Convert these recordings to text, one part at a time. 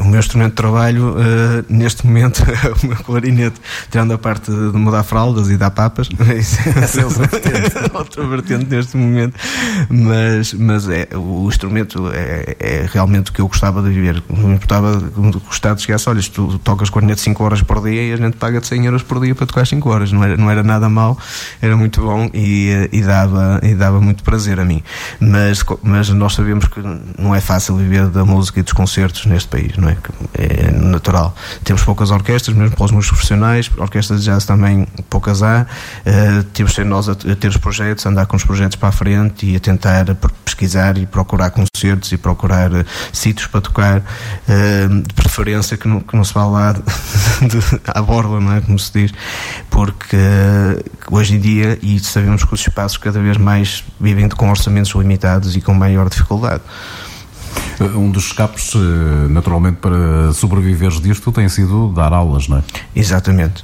meu instrumento de trabalho neste momento é o meu clarinete, tirando a parte de mudar fraldas e dar papas. Essa é outra vertente neste momento, mas o instrumento é realmente o que eu gostava de viver. Não importava que o Estado chegasse, olha, tu tocas clarinete 5 horas por dia e a gente paga-te 100 euros por dia para tocar 5 horas. Não era nada mau, era muito bom e dava muito prazer a mim. Mas nós sabemos que não é fácil viver da música e dos concertos neste país, não é? É natural. Temos poucas orquestras, mesmo para os músicos profissionais, orquestras de jazz também poucas há. Temos de ser nós a ter os projetos, a andar com os projetos para a frente e a tentar pesquisar e procurar concertos e procurar sítios para tocar, de preferência que não se vá lá à borda, não é? Como se diz, porque hoje em dia, e sabemos que os espaços cada vez mais vivem com orçamentos limitados e com maior dificuldade. Um dos escapes, naturalmente, para sobreviveres disto tem sido dar aulas, não é? Exatamente.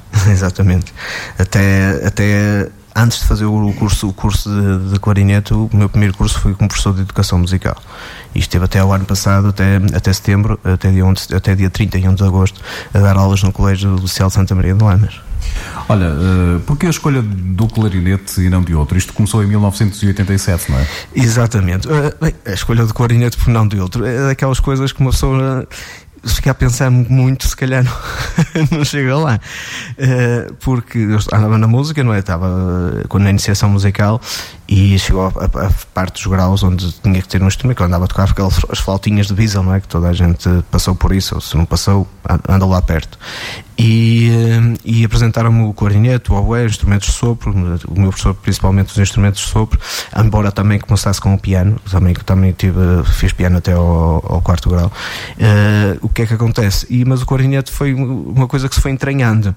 Até antes de fazer o curso de clarinete, o meu primeiro curso foi como professor de educação musical. E esteve até o ano passado, até setembro, até dia 31 de agosto, a dar aulas no Colégio Liceu de Santa Maria de Lamas. Olha, porquê a escolha do clarinete e não de outro? Isto começou em 1987, não é? Exatamente. A escolha do clarinete por não de outro é daquelas coisas que uma pessoa, se ficar a pensar muito, se calhar não chega lá. Porque eu andava na música, não é? Estava na iniciação musical e chegou a parte dos graus onde tinha que ter um instrumento, que eu andava a tocar as flautinhas de Wiesel, não é? Que toda a gente passou por isso, ou se não passou, anda lá perto. E apresentaram-me o clarinete, o oboé, instrumentos de sopro, o meu professor principalmente os instrumentos de sopro, embora também começasse com o piano, também fiz piano até ao 4º grau. O que é que acontece? Mas o clarinete foi uma coisa que se foi entranhando.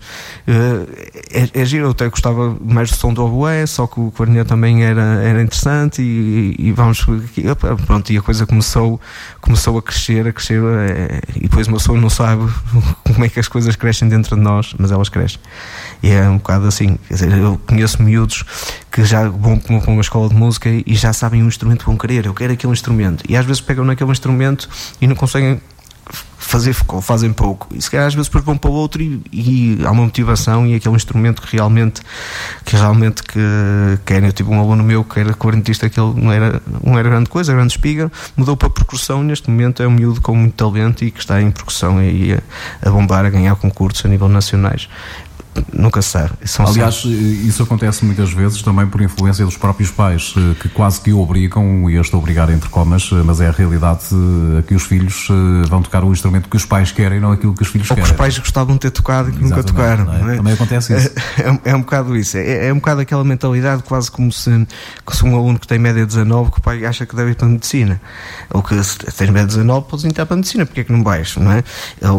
É giro, eu até gostava mais do som do oboé, só que o clarinete também era interessante e vamos pronto, e a coisa começou a crescer e depois uma pessoa não sabe como é que as coisas crescem dentro de nós, mas elas crescem. E é um bocado assim, quer dizer, eu conheço miúdos que já vão para uma escola de música e já sabem um instrumento que vão querer, eu quero aquele instrumento, e às vezes pegam naquele instrumento e não conseguem fazem pouco, e se calhar às vezes depois vão para o outro e há uma motivação e aquele instrumento que realmente querem. Eu tive um aluno meu que era clarinetista, que ele não era grande coisa, grande espiga, mudou para a percussão, neste momento é um miúdo com muito talento e que está em percussão e a bombar, a ganhar concursos a nível nacionais. Nunca se sabe. Aliás, isso acontece muitas vezes também por influência dos próprios pais, que quase que o obrigam, e este obrigar entre comas, mas é a realidade que os filhos vão tocar o instrumento que os pais querem, não aquilo que os filhos querem. Ou que os pais gostavam de ter tocado e que nunca tocaram. Não é? Também acontece isso. É um bocado isso. É um bocado aquela mentalidade, quase como se um aluno que tem média 19, que o pai acha que deve ir para a medicina. Ou que se tens média 19, podes entrar para a medicina, porque é que não vais? Não é?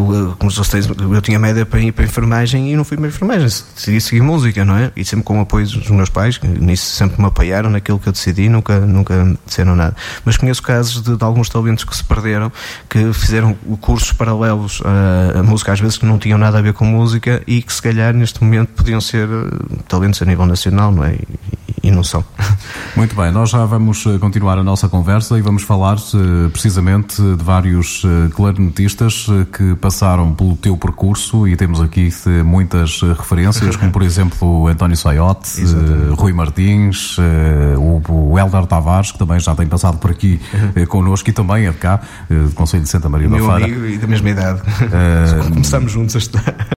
Eu tinha média para ir para a enfermagem e não fui para a enfermagem. Segui música, não é? E sempre com o apoio dos meus pais, que nisso sempre me apoiaram naquilo que eu decidi, nunca disseram nada. Mas conheço casos de alguns talentos que se perderam, que fizeram cursos paralelos à música, às vezes que não tinham nada a ver com música e que se calhar neste momento podiam ser talentos a nível nacional, não é? E não são. Muito bem, nós já vamos continuar a nossa conversa e vamos falar precisamente de vários clarinetistas que passaram pelo teu percurso, e temos aqui muitas referências, como por exemplo o António Saiote, Rui Martins, o Hélder Tavares, que também já tem passado por aqui connosco, e também é de cá, do Conselho de Santa Maria da Feira. Meu amigo e da mesma idade. Começamos juntos a estudar.